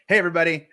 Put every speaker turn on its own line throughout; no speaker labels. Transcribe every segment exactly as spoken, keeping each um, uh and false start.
Hey, everybody.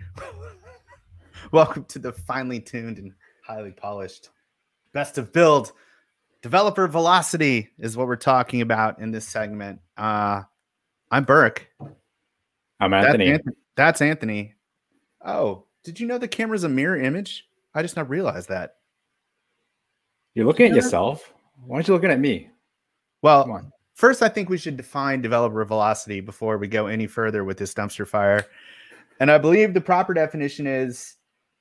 Welcome to the finely tuned and highly polished best of build. Developer velocity is what we're talking about in this segment. Uh, I'm Burke.
I'm
That's
Anthony.
Anthony. That's Anthony. Oh, did you know the camera's a mirror image? I just not realized that.
You're looking
You
at
know that?
yourself. Why aren't you looking at me? Come
Well,
on.
first, I think we should define developer velocity before we go any further with this dumpster fire. And I believe the proper definition is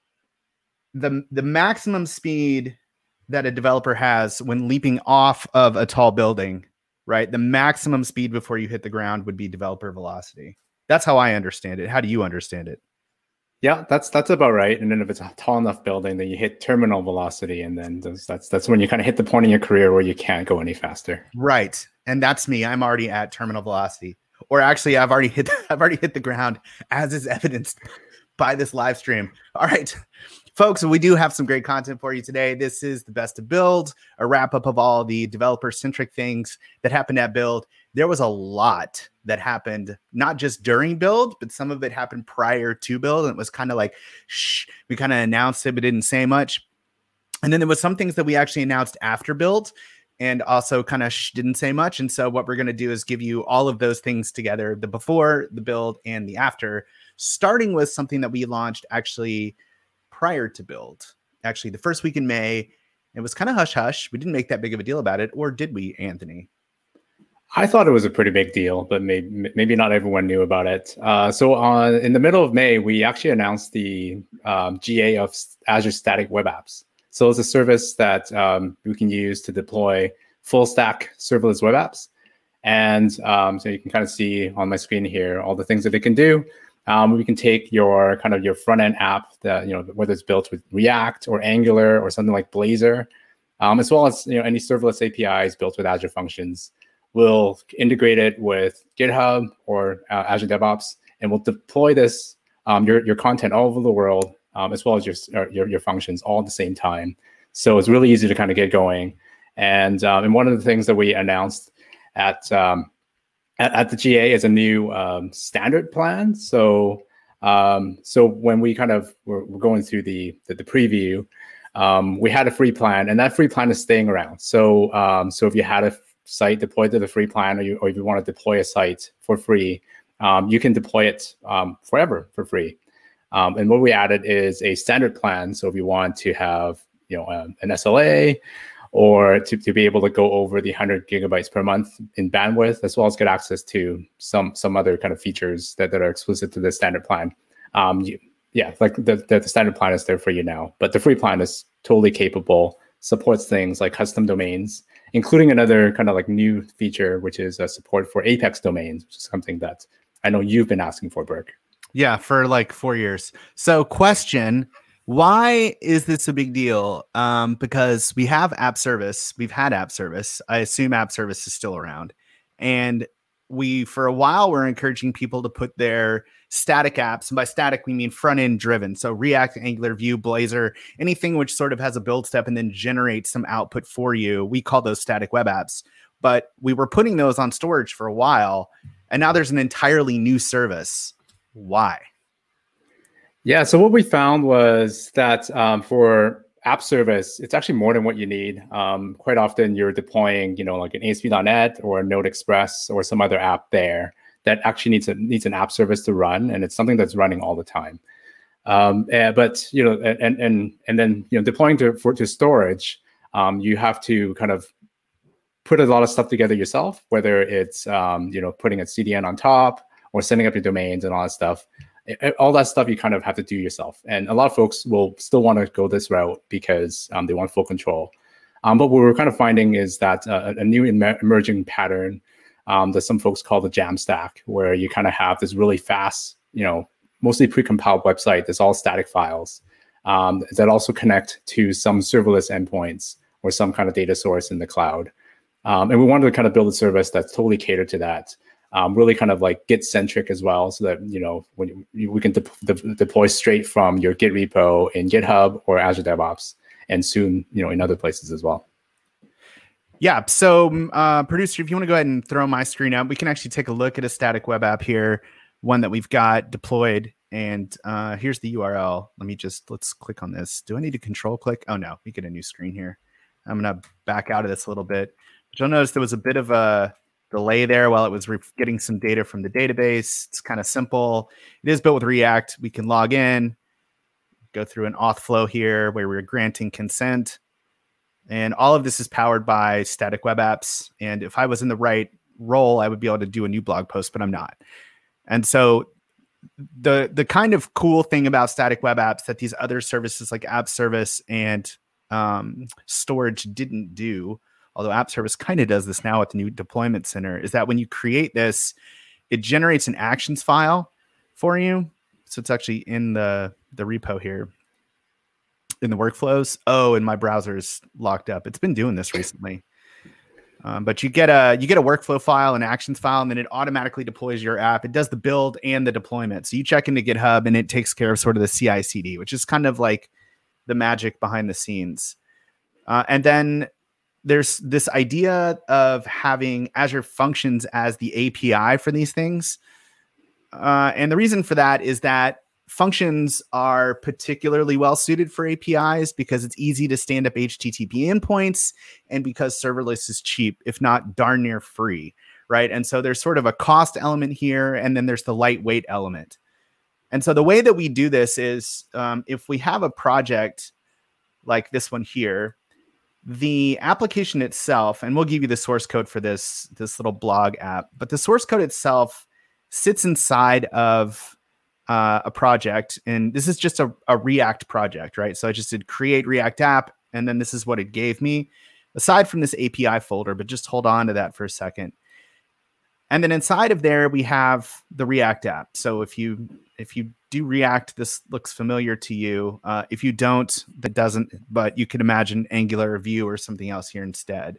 the the maximum speed that a developer has when leaping off of a tall building, right? The maximum speed before you hit the ground would be developer velocity. That's how I understand it. How do you understand it?
Yeah, that's that's about right. And then if it's a tall enough building, then you hit terminal velocity, and then that's that's, that's when you kind of hit the point in your career where you can't go any faster.
Right. And that's me. I'm already at terminal velocity. Or actually, I've already hit I've already hit the ground, as is evidenced by this live stream. All right. Folks, we do have some great content for you today. This is the best of build, a wrap up of all the developer centric things that happened at build. There was a lot that happened, not just during build, but some of it happened prior to build. And it was kind of like, shh, we kind of announced it, but didn't say much. And then there was some things that we actually announced after build and also kind of sh- didn't say much. And so what we're going to do is give you all of those things together, the before, the build, and the after, starting with something that we launched actually prior to build. Actually, the first week in May, it was kind of hush hush. We didn't make that big of a deal about it, or did we, Anthony?
I thought it was a pretty big deal, but maybe maybe not everyone knew about it. Uh, so on in the middle of May, we actually announced the um, G A of Azure Static Web Apps. So it's a service that um, we can use to deploy full stack serverless web apps. And um, so you can kind of see on my screen here all the things that it can do. Um, we can take your kind of your front end app that, you know, whether it's built with React or Angular or something like Blazor, um, as well as, you know, any serverless A P Is built with Azure Functions. We'll integrate it with GitHub or uh, Azure DevOps, and we'll deploy this um, your your content all over the world, um, as well as your, your your functions all at the same time. So it's really easy to kind of get going. And um, and one of the things that we announced at um, At, at the G A is a new um, standard plan. So um, so when we kind of were, were going through the the, the preview, um, we had a free plan, and that free plan is staying around. So um, so if you had a site deployed to the free plan, or you or if you want to deploy a site for free, um, you can deploy it um, forever for free. Um, and what we added is a standard plan. So if you want to have, you know, um, an S L A, or to, to be able to go over the one hundred gigabytes per month in bandwidth, as well as get access to some some other kind of features that, that are exclusive to the standard plan. Um, you, yeah, like the, the, the standard plan is there for you now, but the free plan is totally capable, supports things like custom domains, including another kind of like new feature, which is a support for Apex domains, which is something that I know you've been asking for, Burke.
Yeah, for like four years. So question, why is this a big deal? Um, because we have app service. We've had app service. I assume app service is still around. And we, for a while, were encouraging people to put their static apps. And by static, we mean front end driven. So React, Angular, Vue, Blazor, anything which sort of has a build step and then generates some output for you. We call those static web apps. But we were putting those on storage for a while. And now there's an entirely new service. Why?
Yeah, so what we found was that um, for app service, it's actually more than what you need. Um, quite often you're deploying, you know, like an A S P dot net or a Node Express or some other app there that actually needs a, needs an app service to run, and it's something that's running all the time. Um, and, but you know, and and and then you know, deploying to for to storage, um, you have to kind of put a lot of stuff together yourself, whether it's um, you know, putting a C D N on top or setting up your domains and all that stuff. It, all that stuff you kind of have to do yourself. And a lot of folks will still want to go this route because um, they want full control. Um, but what we're kind of finding is that uh, a new em- emerging pattern um, that some folks call the Jamstack, where you kind of have this really fast, you know, mostly pre-compiled website that's all static files um, that also connect to some serverless endpoints or some kind of data source in the cloud. Um, and we wanted to kind of build a service that's totally catered to that. Um, really kind of like Git centric as well, so that, you know, when you, we can de- de- deploy straight from your Git repo in GitHub or Azure DevOps, and soon, you know, in other places as well.
Yeah. So, uh, producer, if you want to go ahead and throw my screen up, we can actually take a look at a static web app here, one that we've got deployed And uh, here's the U R L. Let me just, let's click on this. Do I need to control click? Oh no, we get a new screen here. I'm going to back out of this a little bit. But you'll notice there was a bit of a delay there while it was re- getting some data from the database. It's kind of simple. It is built with React. We can log in, go through an auth flow here where we're granting consent. And all of this is powered by Static Web Apps. And if I was in the right role, I would be able to do a new blog post, but I'm not. And so the the kind of cool thing about Static Web Apps that these other services like App Service and um, Storage didn't do, although App Service kind of does this now with the new deployment center, is that when you create this, it generates an actions file for you. So it's actually in the, the repo here in the workflows. Oh, and my browser's locked up. It's been doing this recently. Um, but you get a you get a workflow file, an actions file, and then it automatically deploys your app. It does the build and the deployment. So you check into GitHub, and it takes care of sort of the C I C D, which is kind of like the magic behind the scenes. Uh, and then there's this idea of having Azure Functions as the A P I for these things. Uh, and the reason for that is that functions are particularly well suited for A P Is because it's easy to stand up H T T P endpoints and because serverless is cheap, if not darn near free, right? And so there's sort of a cost element here, and then there's the lightweight element. And so the way that we do this is um, if we have a project like this one here, the application itself, and we'll give you the source code for this, this little blog app, but the source code itself sits inside of uh, a project. And this is just a, a React project, right? So I just did create React app, and then this is what it gave me, aside from this A P I folder, but just hold on to that for a second. And then inside of there, we have the React app. So if you if you do React, this looks familiar to you. Uh, if you don't, that doesn't, but you can imagine Angular or Vue or something else here instead.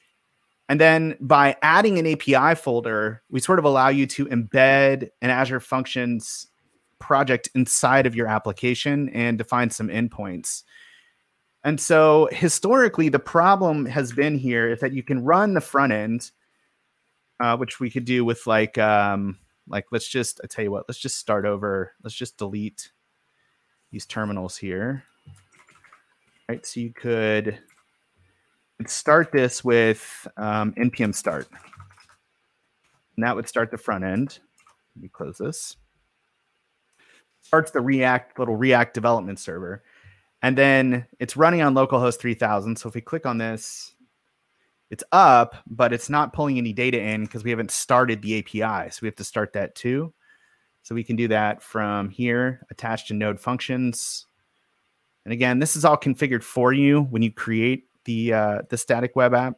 And then by adding an A P I folder, we sort of allow you to embed an Azure Functions project inside of your application and define some endpoints. And so historically, the problem has been here is that you can run the front end, uh, which we could do with like, um, like, let's just, I tell you what, let's just start over. Let's just delete these terminals here. Right. So you could start this with um, N P M start. And that would start the front end. Let me close this. Starts the React, little React development server. And then it's running on localhost three thousand. So if we click on this, it's up, but it's not pulling any data in because we haven't started the A P I. So we have to start that too. So we can do that from here, attached to node functions. And again, this is all configured for you when you create the uh, the static web app.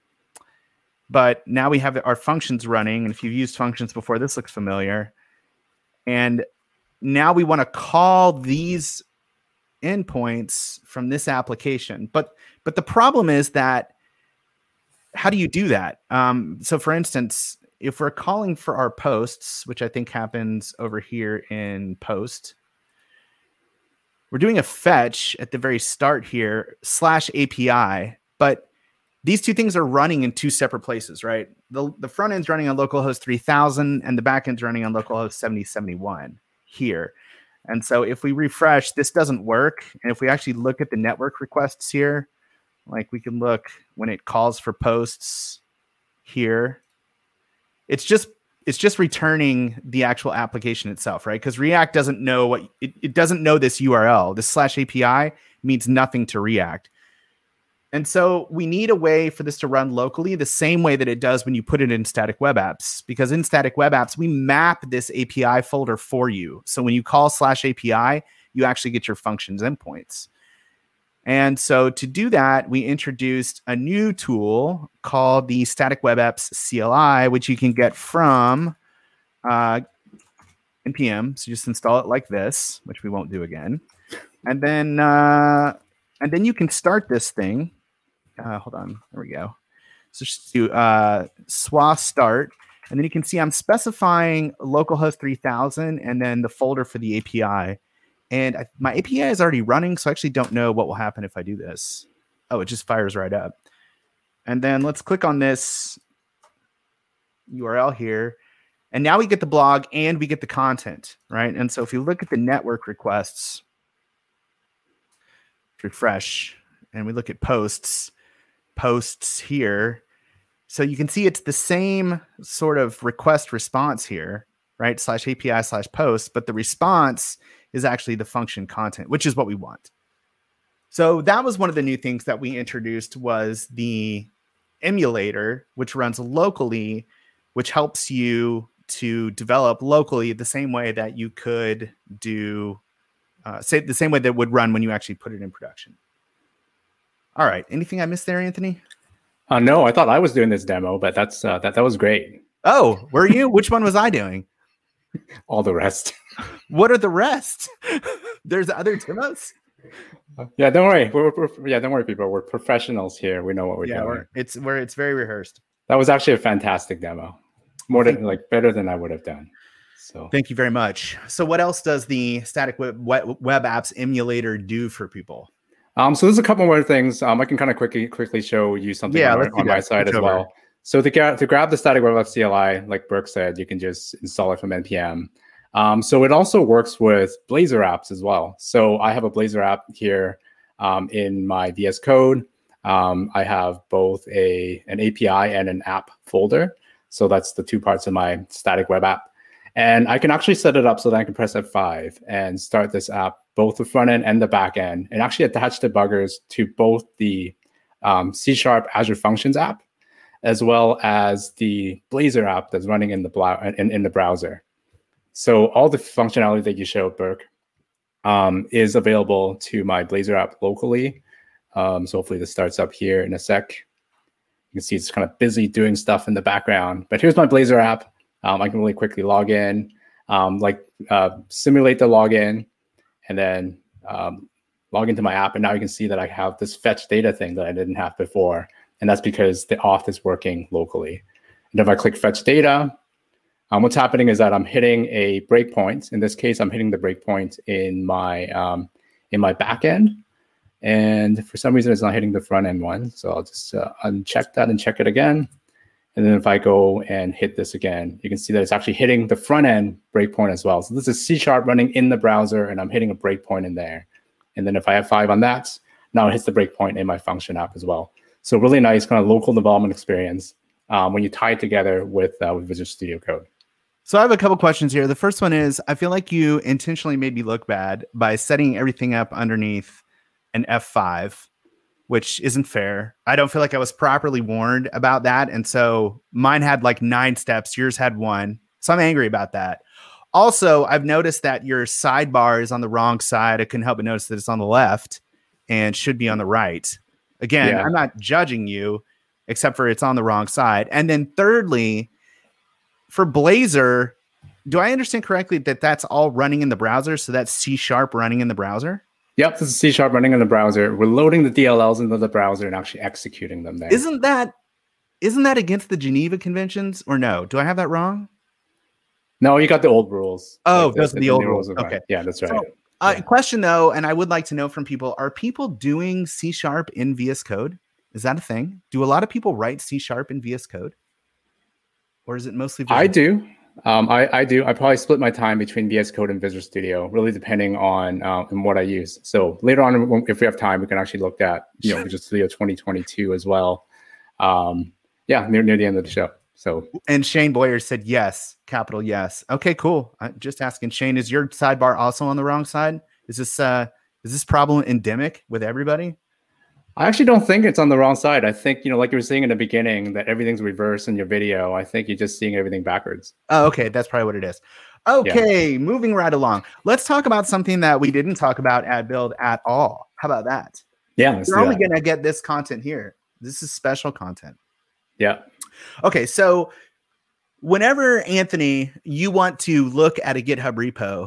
But now we have our functions running. And if you've used functions before, this looks familiar. And now we want to call these endpoints from this application. But but the problem is that, how do you do that? Um, so for instance, if we're calling for our posts, which I think happens over here in post, we're doing a fetch at the very start here, slash A P I, but these two things are running in two separate places, right? The, the front end's running on localhost three thousand and the back end's running on localhost seventy seventy-one here. And so if we refresh, this doesn't work. And if we actually look at the network requests here, like we can look when it calls for posts here, it's just it's just returning the actual application itself, right? Because React doesn't know what it, it doesn't know this U R L. This slash A P I means nothing to React. And so we need a way for this to run locally the same way that it does when you put it in static web apps, because in static web apps, we map this A P I folder for you. So when you call slash A P I, you actually get your functions endpoints. And so to do that, we introduced a new tool called the Static Web Apps C L I, which you can get from uh, N P M. So just install it like this, which we won't do again. And then, uh, and then you can start this thing. Uh, hold on. There we go. So just do uh, swa start. And then you can see I'm specifying localhost three thousand and then the folder for the A P I. And I, my A P I is already running, so I actually don't know what will happen if I do this. Oh, it just fires right up. And then let's click on this U R L here. And now we get the blog and we get the content, right? And so if you look at the network requests, refresh, and we look at posts, posts here. So you can see it's the same sort of request response here, right? Slash A P I slash post, but the response is actually the function content, which is what we want. So that was one of the new things that we introduced was the emulator, which runs locally, which helps you to develop locally the same way that you could do, uh, say the same way that would run when you actually put it in production. All right. Anything I missed there, Anthony?
Uh, no, I thought I was doing this demo, but that's uh, that that was great.
Oh, were you? Which one was I doing?
All the rest.
What are the rest? There's other demos.
Yeah, don't worry. We're, we're, yeah, don't worry, people. We're professionals here. We know what we're
yeah,
doing.
We're, it's where it's very rehearsed.
That was actually a fantastic demo. More than like better than I would have done. So
thank you very much. So what else does the static web, web, web apps emulator do for people?
Um, so there's a couple more things. Um, I can kind of quickly quickly show you something yeah, on, on my side as well. So to get to grab the static web app C L I, like Burke said, you can just install it from N P M. Um, so it also works with Blazor apps as well. So I have a Blazor app here um, in my V S Code. Um, I have both a an A P I and an app folder. So that's the two parts of my static web app. And I can actually set it up so that I can press F five and start this app, both the front end and the back end, and actually attach debuggers to both the um, C Sharp Azure Functions app, as well as the Blazor app that's running in the, bla- in, in the browser. So all the functionality that you showed, Burke, um, is available to my Blazor app locally. Um, so hopefully this starts up here in a sec. You can see it's kind of busy doing stuff in the background. But here's my Blazor app. Um, I can really quickly log in, um, like uh, simulate the login, and then um, log into my app. And now you can see that I have this fetch data thing that I didn't have before. And that's because the auth is working locally. And if I click fetch data, um, what's happening is that I'm hitting a breakpoint. In this case, I'm hitting the breakpoint in my um, in my backend. And for some reason, it's not hitting the front end one. So I'll just uh, uncheck that and check it again. And then if I go and hit this again, you can see that it's actually hitting the front end breakpoint as well. So this is C Sharp running in the browser, and I'm hitting a breakpoint in there. And then if I have five on that, now it hits the breakpoint in my function app as well. So really nice kind of local development experience um, when you tie it together with, uh, with Visual Studio Code.
So I have a couple questions here. The first one is, I feel like you intentionally made me look bad by setting everything up underneath an F five, which isn't fair. I don't feel like I was properly warned about that. And so mine had like nine steps. Yours had one. So I'm angry about that. Also, I've noticed that your sidebar is on the wrong side. I couldn't help but notice that it's on the left and should be on the right. Again, yeah. I'm not judging you, except for it's on the wrong side. And then thirdly, for Blazor, do I understand correctly that that's all running in the browser? So that's C Sharp running in the browser?
Yep, this is C Sharp running in the browser. We're loading the D L Ls into the browser and actually executing them there.
Isn't that isn't that against the Geneva Conventions, or no? Do I have that wrong?
No, you got the old rules.
Oh,
like
those
the,
are the, the old rules. rules. Okay,
yeah, that's right.
So, uh,
yeah.
Question though, and I would like to know from people: are people doing C Sharp in V S Code? Is that a thing? Do a lot of people write C Sharp in V S Code, or is it mostly? Visual?
I do. Um, I, I do. I probably split my time between V S Code and Visual Studio, really depending on uh, on what I use. So later on, if we have time, we can actually look at you know Visual Studio twenty twenty-two as well. Um, yeah, near near the end of the show. So
and Shane Boyer said yes, capital yes. Okay, cool. I'm just asking, Shane, is your sidebar also on the wrong side? Is this uh is this problem endemic with everybody?
I actually don't think it's on the wrong side. I think, you know, like you were saying in the beginning, that everything's reversed in your video. I think you're just seeing everything backwards.
Oh, okay. That's probably what it is. Okay, yeah. Moving right along. Let's talk about something that we didn't talk about at Build at all. How about that?
Yeah.
You're only going to get this content here. This is special content.
Yeah.
Okay, so whenever, Anthony, you want to look at a GitHub repo,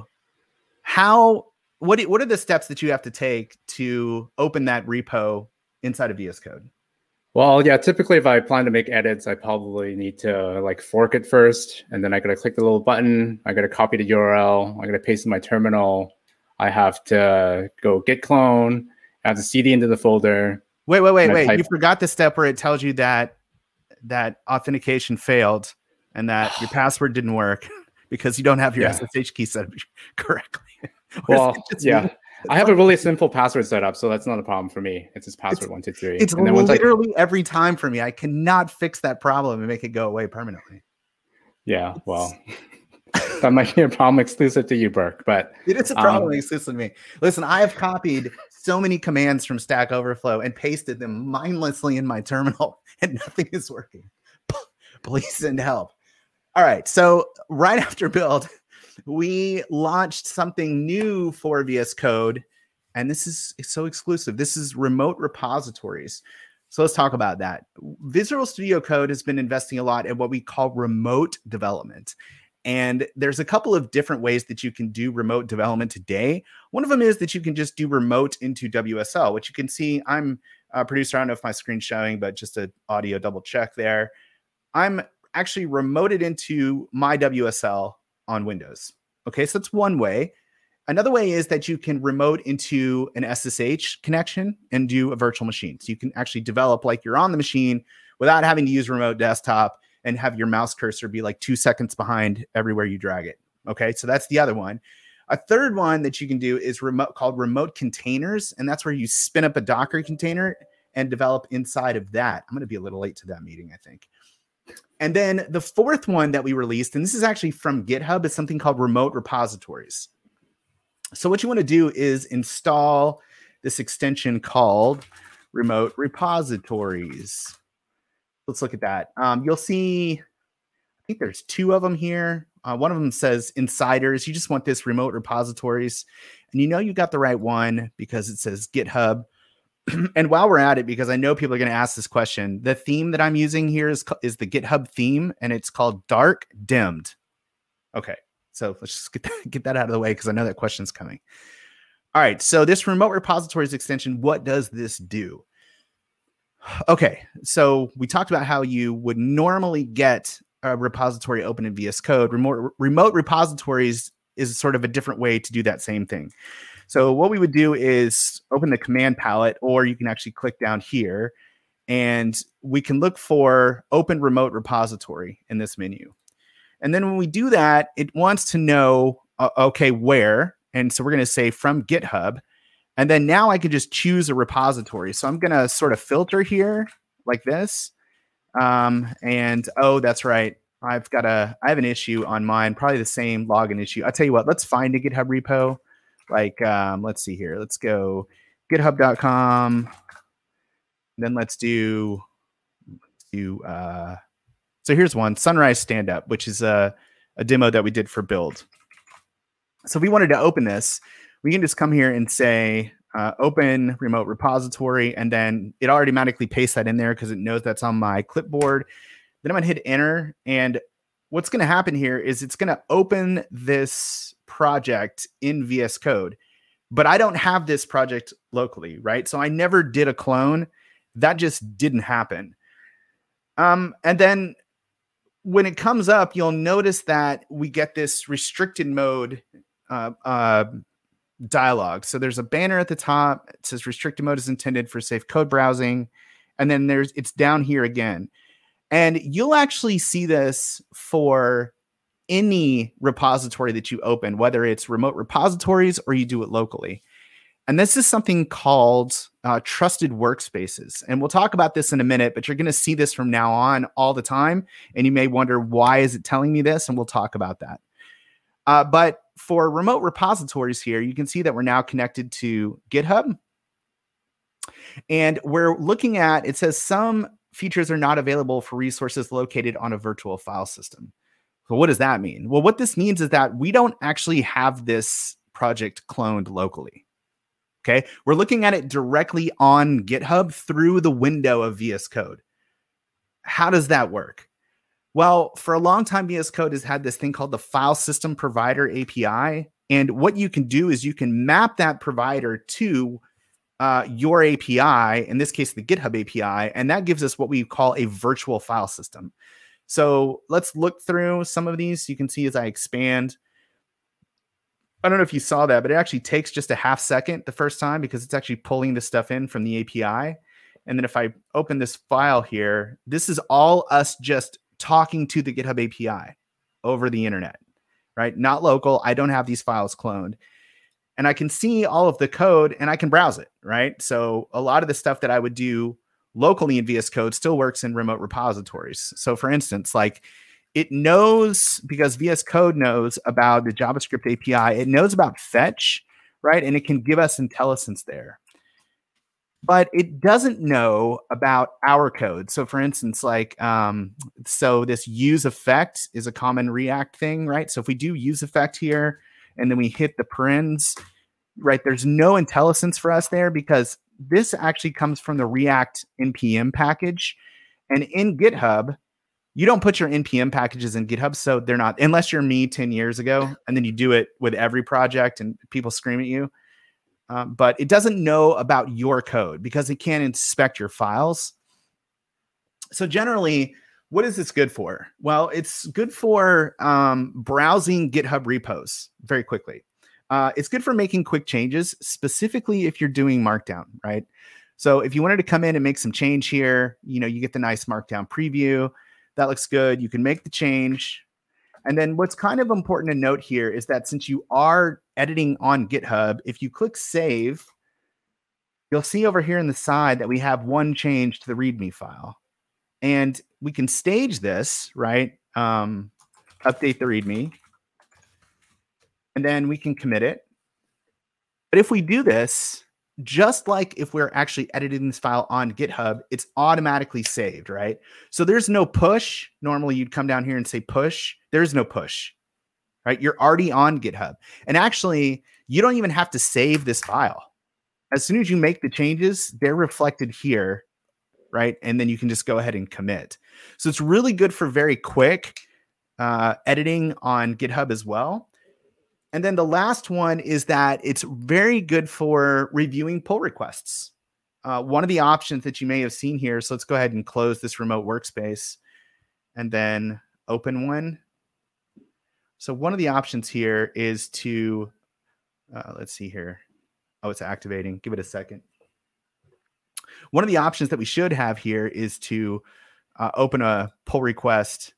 how what what are the steps that you have to take to open that repo inside of V S Code?
Well, yeah, typically if I plan to make edits, I probably need to like fork it first, and then I got to click the little button. I got to copy the U R L. I got to paste in my terminal. I have to go git clone. I have to C D into the folder.
Wait, wait, wait, wait! Type- you forgot the step where it tells you that that authentication failed, and that your password didn't work because you don't have your
Yeah.
S S H key set up correctly.
Well, yeah. I have a really simple password set up, so that's not a problem for me. It's just password
It's-
one two three.
It's
and then once I,
literally every time for me. I cannot fix that problem and make it go away permanently.
yeah, well, that might be a problem exclusive to you, Burke. But
It is a problem
um,
exclusive to me. Listen, I have copied so many commands from Stack Overflow and pasted them mindlessly in my terminal, and nothing is working. Please send help. All right, so right after build, we launched something new for V S Code, and this is so exclusive. This is remote repositories. So let's talk about that. Visual Studio Code has been investing a lot in what we call remote development. And there's a couple of different ways that you can do remote development today. One of them is that you can just do remote into W S L, which you can see. I'm a producer. I don't know if my screen's showing, but just an audio double check there. I'm actually remoted into my W S L on Windows. Okay, so that's one way. Another way is that you can remote into an S S H connection and do a virtual machine. So you can actually develop like you're on the machine without having to use remote desktop and have your mouse cursor be like two seconds behind everywhere you drag it. Okay, so that's the other one. A third one that you can do is remote called remote containers, and that's where you spin up a Docker container and develop inside of that. I'm going to be a little late to that meeting, I think. And then the fourth one that we released, and this is actually from GitHub, is something called remote repositories. So what you want to do is install this extension called remote repositories. Let's look at that. Um, you'll see, I think there's two of them here. Uh, one of them says insiders. You just want this remote repositories. And you know you got the right one because it says GitHub. And while we're at it, because I know people are going to ask this question, the theme that I'm using here is, is the GitHub theme, and it's called Dark Dimmed. Okay, so let's just get that, get that out of the way because I know that question's coming. All right, so this remote repositories extension, what does this do? Okay, so we talked about how you would normally get a repository open in V S Code. Remote, remote repositories is sort of a different way to do that same thing. So what we would do is open the command palette, or you can actually click down here, and we can look for open remote repository in this menu. And then when we do that, it wants to know, uh, okay, where? And so we're going to say from GitHub. And then now I can just choose a repository. So I'm going to sort of filter here like this. Um, and oh, that's right. I've got a, I have an issue on mine, probably the same login issue. I'll tell you what, let's find a GitHub repo. Like, um, let's see here. Let's go github dot com. Then let's do, let's do uh, so here's one, Sunrise Stand Up, which is a, a demo that we did for build. So if we wanted to open this, we can just come here and say uh, open remote repository, and then it automatically pastes that in there because it knows that's on my clipboard. Then I'm going to hit enter, and what's going to happen here is it's going to open this project in V S Code, but I don't have this project locally, right? So I never did a clone. That just didn't happen. Um, and then when it comes up, you'll notice that we get this restricted mode uh, uh, dialog. So there's a banner at the top. It says restricted mode is intended for safe code browsing. And then there's it's down here again. And you'll actually see this for any repository that you open, whether it's remote repositories or you do it locally. And this is something called uh, trusted workspaces. And we'll talk about this in a minute, but you're going to see this from now on all the time. And you may wonder, why is it telling me this? And we'll talk about that. Uh, but for remote repositories here, you can see that we're now connected to GitHub. And we're looking at, it says some features are not available for resources located on a virtual file system. So what does that mean? Well, what this means is that we don't actually have this project cloned locally. Okay, we're looking at it directly on GitHub through the window of V S Code. How does that work? Well, for a long time, V S Code has had this thing called the File System Provider A P I. And what you can do is you can map that provider to uh, your A P I, in this case, the GitHub A P I, and that gives us what we call a virtual file system. So let's look through some of these. You can see as I expand, I don't know if you saw that, but it actually takes just a half second the first time because it's actually pulling the stuff in from the A P I. And then if I open this file here, this is all us just talking to the GitHub A P I over the internet, right? Not local. I don't have these files cloned. And I can see all of the code and I can browse it, right? So a lot of the stuff that I would do locally in V S Code still works in remote repositories. So for instance, like it knows, because V S Code knows about the JavaScript A P I, it knows about fetch, right? And it can give us IntelliSense there. But it doesn't know about our code. So for instance, like, um, so this use effect is a common React thing, right? So if we do use effect here, and then we hit the parens, right? There's no IntelliSense for us there because this actually comes from the React N P M package. And in GitHub, you don't put your N P M packages in GitHub. So they're not, unless you're me ten years ago, and then you do it with every project and people scream at you. Um, but it doesn't know about your code because it can't inspect your files. So generally, what is this good for? Well, it's good for um, browsing GitHub repos very quickly. Uh, it's good for making quick changes, specifically if you're doing Markdown, right? So if you wanted to come in and make some change here, you know, you get the nice Markdown preview. That looks good. You can make the change. And then what's kind of important to note here is that since you are editing on GitHub, if you click save, you'll see over here in the side that we have one change to the README file. And we can stage this, right? Um, update the README. And then we can commit it. But if we do this, just like if we're actually editing this file on GitHub, it's automatically saved, right? So there's no push. Normally you'd come down here and say push. There's no push, right? You're already on GitHub. And actually, you don't even have to save this file. As soon as you make the changes, they're reflected here, right? And then you can just go ahead and commit. So it's really good for very quick uh, editing on GitHub as well. And then the last one is that it's very good for reviewing pull requests. Uh, one of the options that you may have seen here, so let's go ahead and close this remote workspace and then open one. So one of the options here is to, uh, let's see here. Oh, it's activating. Give it a second. One of the options that we should have here is to uh, open a pull request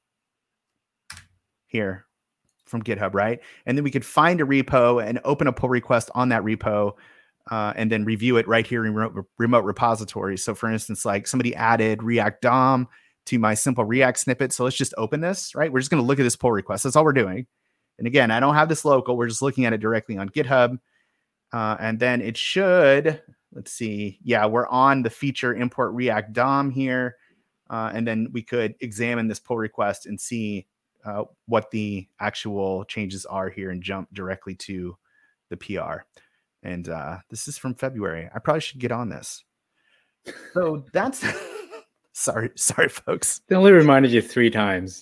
here from GitHub, right? And then we could find a repo and open a pull request on that repo uh, and then review it right here in remote, remote repositories. So for instance, like somebody added React D O M to my simple React snippet. So let's just open this, right? We're just going to look at this pull request. That's all we're doing. And again, I don't have this local. We're just looking at it directly on GitHub. Uh, and then it should, let's see. Yeah, we're on the feature import React D O M here. Uh, and then we could examine this pull request and see Uh, what the actual changes are here and jump directly to the P R. And uh, this is from February. I probably should get on this. So that's sorry, sorry, folks.
They only reminded you three times.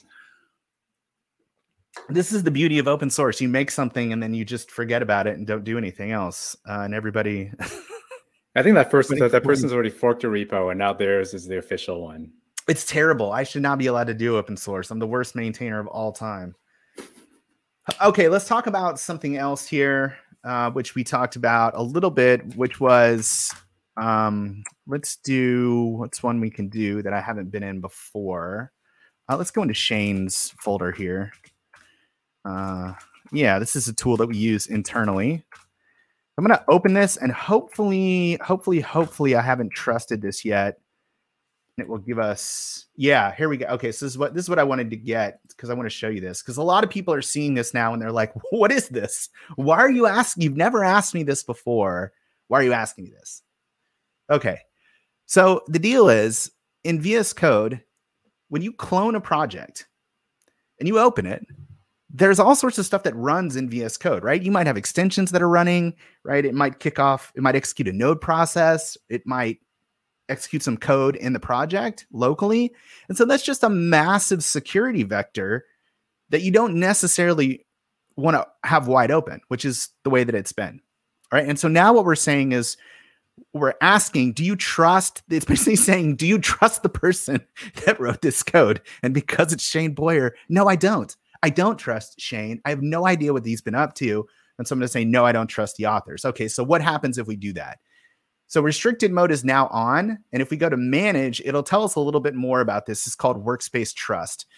This is the beauty of open source. You make something and then you just forget about it and don't do anything else. Uh, and everybody.
I think that person, that, that person's already forked a repo and now theirs is the official one.
It's terrible. I should not be allowed to do open source. I'm the worst maintainer of all time. Okay, let's talk about something else here, uh, which we talked about a little bit, which was, um, let's do, what's one we can do that I haven't been in before? Uh, let's go into Shane's folder here. Uh, yeah, this is a tool that we use internally. I'm going to open this and hopefully, hopefully, hopefully I haven't trusted this yet. It will give us, yeah, here we go. Okay, so this is what this is what I wanted to get because I want to show you this because a lot of people are seeing this now and they're like, what is this? Why are you asking? You've never asked me this before. Why are you asking me this? Okay, so the deal is in V S Code, when you clone a project and you open it, there's all sorts of stuff that runs in V S Code, right? You might have extensions that are running, right? It might kick off, it might execute a node process. It might execute some code in the project locally. And so that's just a massive security vector that you don't necessarily want to have wide open, which is the way that it's been. All right. And so now what we're saying is we're asking, do you trust, it's basically saying, do you trust the person that wrote this code? And because it's Shane Boyer, no, I don't. I don't trust Shane. I have no idea what he's been up to. And so I'm going to say, no, I don't trust the authors. Okay. So what happens if we do that? So restricted mode is now on. And if we go to manage, it'll tell us a little bit more about this. It's called Workspace Trust.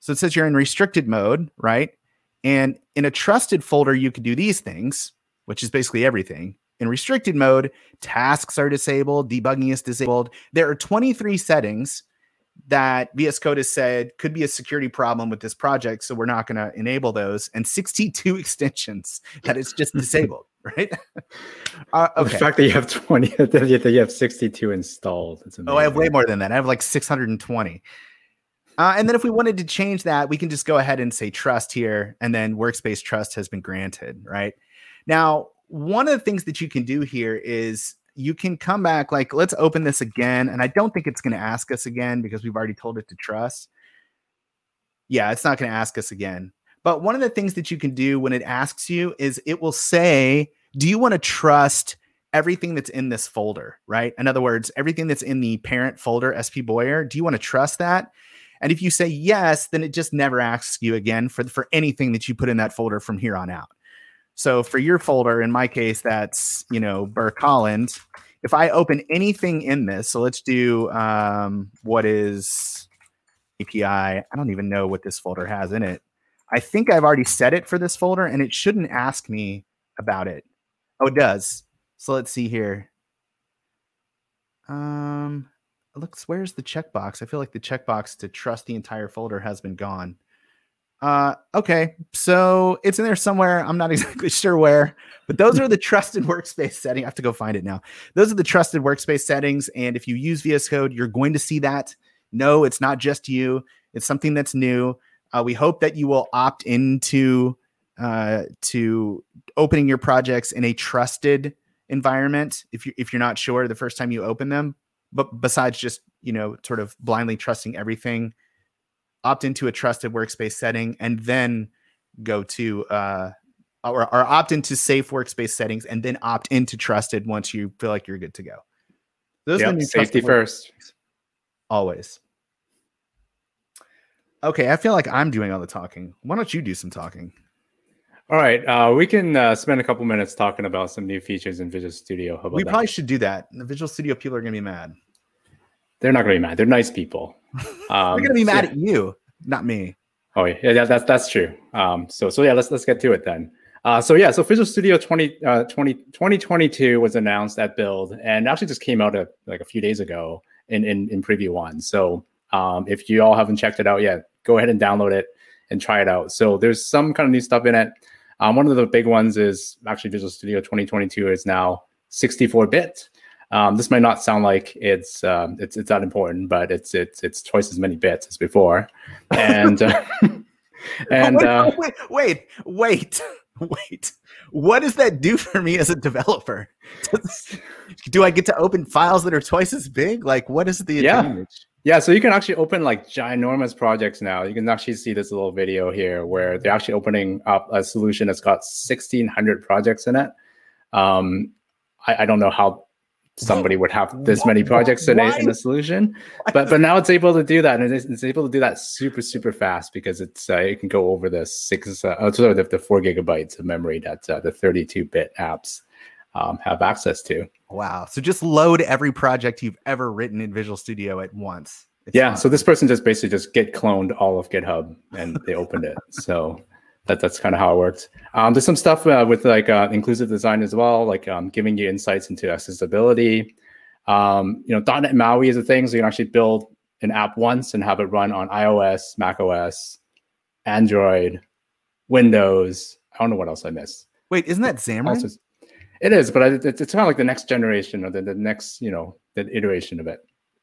So it says you're in restricted mode, right? And in a trusted folder, you can do these things, which is basically everything. In restricted mode, tasks are disabled, debugging is disabled. There are twenty-three settings that V S Code has said could be a security problem with this project, so we're not going to enable those, and sixty-two extensions that it's just disabled, right? uh, okay.
The fact that you have twenty, that you have sixty-two installed. It's amazing.
Oh, I have way more than that. I have like six hundred twenty. Uh, and then if we wanted to change that, we can just go ahead and say trust here, and then workspace trust has been granted, right? Now, one of the things that you can do here is you can come back, like, let's open this again. And I don't think it's going to ask us again because we've already told it to trust. Yeah, it's not going to ask us again. But one of the things that you can do when it asks you is it will say, do you want to trust everything that's in this folder, right? In other words, everything that's in the parent folder, S P Boyer, do you want to trust that? And if you say yes, then it just never asks you again for, for anything that you put in that folder from here on out. So for your folder, in my case, that's, you know, Burke Holland. If I open anything in this, so let's do um, what is A P I. I don't even know what this folder has in it. I think I've already set it for this folder, and it shouldn't ask me about it. Oh, it does. So let's see here. Um, looks, where's the checkbox? I feel like the checkbox to trust the entire folder has been gone. Uh, okay, so it's in there somewhere. I'm not exactly sure where, but those are the trusted workspace setting. I have to go find it now. Those are the trusted workspace settings. And if you use V S Code, you're going to see that. No, it's not just you. It's something that's new. Uh, we hope that you will opt into uh, to opening your projects in a trusted environment. If you if you're not sure the first time you open them, but besides just, you know, sort of blindly trusting everything, opt into a trusted workspace setting and then go to uh, or, or opt into safe workspace settings and then opt into trusted once you feel like you're good to go. Those
yep,
are the
safety first.
Always. Okay, I feel like I'm doing all the talking. Why don't you do some talking?
All right, uh, we can uh, spend a couple minutes talking about some new features in Visual Studio. How about
we
that?
probably should do that. The Visual Studio people are going to be mad.
They're not going to be mad. They're nice people. Um,
They're going to be mad
so,
at you, not me.
Oh yeah, yeah, that's that's true. Um, so so yeah, let's let's get to it then. Uh, so yeah, so Visual Studio twenty, uh, twenty, twenty twenty-two was announced at Build, and actually just came out a, like a few days ago in in, in Preview One. So um, if you all haven't checked it out yet, go ahead and download it and try it out. So there's some kind of new stuff in it. Um, one of the big ones is actually Visual Studio twenty twenty-two is now sixty-four bit. Um, this might not sound like it's um, it's it's that important, but it's it's it's twice as many bits as before. And uh, and
wait,
uh,
wait, wait, wait, wait. What does that do for me as a developer? Does, do I get to open files that are twice as big? Like, what is the
yeah.
advantage?
Yeah, so you can actually open like ginormous projects now. You can actually see this little video here where they're actually opening up a solution that's got sixteen hundred projects in it. Um, I, I don't know how somebody would have this many projects in a, in a solution, but but now it's able to do that, and it's, it's able to do that super super fast because it's uh, it can go over the six uh, oh, sorry, the, the four gigabytes of memory that uh, the thirty-two bit apps um, have access to.
Wow! So just load every project you've ever written in Visual Studio at once. It's
yeah.
fun.
So this person just basically just git cloned all of GitHub and they opened it. So that that's kind of how it works. Um, there's some stuff uh, with like uh, inclusive design as well, like um, giving you insights into accessibility. Um, you know, .dot net MAUI is a thing, so you can actually build an app once and have it run on iOS, macOS, Android, Windows. I don't know what else I missed.
Wait, isn't that Xamarin?
Also, it is, but it's, it's kind of like the next generation or the, the next, you know, the iteration of it.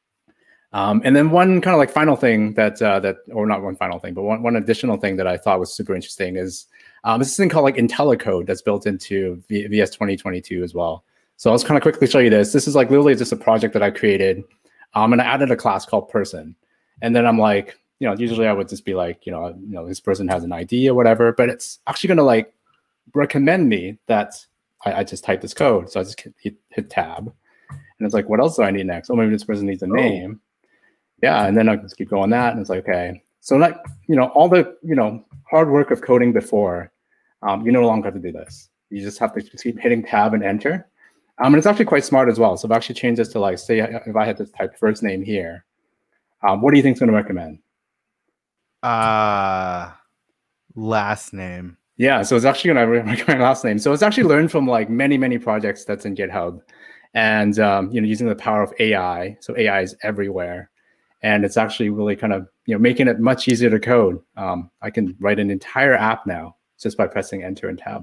Um, and then one kind of like final thing that, uh, that, or not one final thing, but one, one additional thing that I thought was super interesting is um, this thing called like IntelliCode that's built into v- VS twenty twenty-two as well. So I'll just kind of quickly show you this. This is like literally just a project that I created. Um, and I added a class called person. And then I'm like, you know, usually I would just be like, you know, you know, this person has an I D or whatever, but it's actually going to like recommend me that I, I just type this code. So I just hit, hit tab. And it's like, what else do I need next? Oh, maybe this person needs a name. Yeah, and then I just keep going that, and it's like, okay. So like, you know, all the, you know, hard work of coding before, um, you no longer have to do this. You just have to just keep hitting tab and enter. Um, and it's actually quite smart as well. So I've actually changed this to like, say if I had to type first name here, um, what do you think it's going to recommend?
Uh, last name.
Yeah, so it's actually going to record my last name. So it's actually learned from like many, many projects that's in GitHub, and um, you know, using the power of A I. So A I is everywhere, and it's actually really kind of you know making it much easier to code. Um, I can write an entire app now just by pressing Enter and Tab.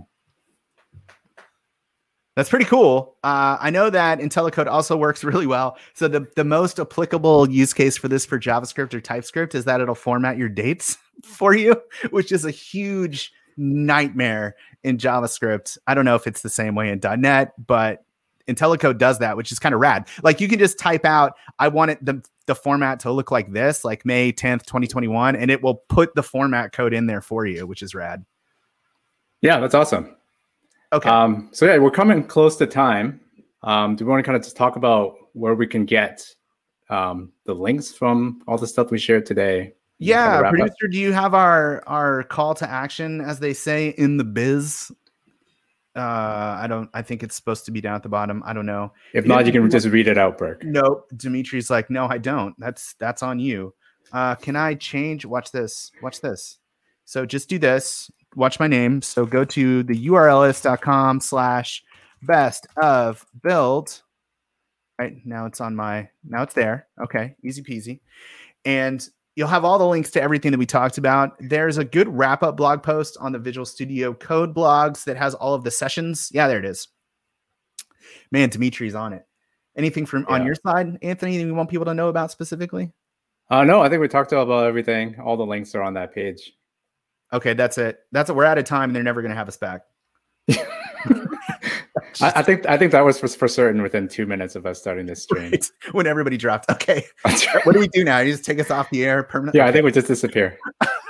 That's pretty cool. Uh, I know that IntelliCode also works really well. So the, the most applicable use case for this for JavaScript or TypeScript is that it'll format your dates for you, which is a huge nightmare in JavaScript. I don't know if it's the same way in .NET, but IntelliCode does that, which is kind of rad. Like you can just type out, I want it the, the format to look like this, like May tenth, twenty twenty-one, and it will put the format code in there for you, which is rad.
Yeah, that's awesome.
Okay.
Um, so yeah, we're coming close to time. Um, do we want to kind of just talk about where we can get um, the links from all the stuff we shared today?
Yeah,
kind of
producer,
up?
do you have our our call to action, as they say in the biz? Uh, I don't. I think it's supposed to be down at the bottom. I don't know.
If not, you can just read it out, Burke.
Nope. Dimitri's like, no, I don't. That's that's on you. Uh, can I change? Watch this. Watch this. So just do this. Watch my name. So go to the U R L is dot com slash best of build. Right now it's on my, now it's there. Okay. Easy peasy. And you'll have all the links to everything that we talked about. There's a good wrap up blog post on the Visual Studio Code blogs that has all of the sessions. Yeah, there it is. Man, Dimitri's on it. Anything from yeah. on your side, Anthony, that you want people to know about specifically?
Uh, no, I think we talked about everything. All the links are on that page.
Okay, that's it. That's it. We're out of time, and they're never going to have us back.
I, I think I think that was for, for certain within two minutes of us starting this stream.
Right. When everybody dropped. Okay. What do we do now? You just take us off the air permanently?
Yeah, okay. I think we just disappear.